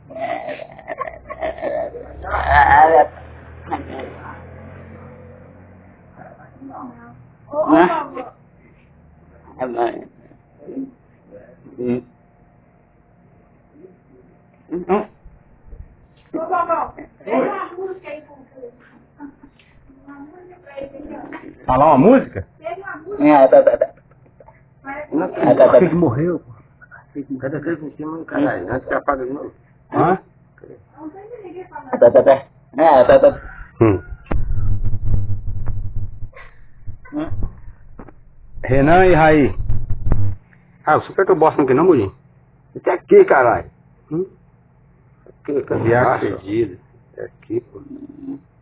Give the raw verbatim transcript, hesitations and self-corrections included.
Falar uma música? É, tá, tá, tá. Achei que morreu. Cadê aquele por cima, caralho? Antes que apaga de novo. Hã? Tá, tá, tá. É, tá, tá. Hum. Renan e Raí. Ah, você quer que eu bosta aqui não, Murinho? Isso é aqui, caralho. Hum? Aqui, Viaco cansaço. fedido. É aqui, pô.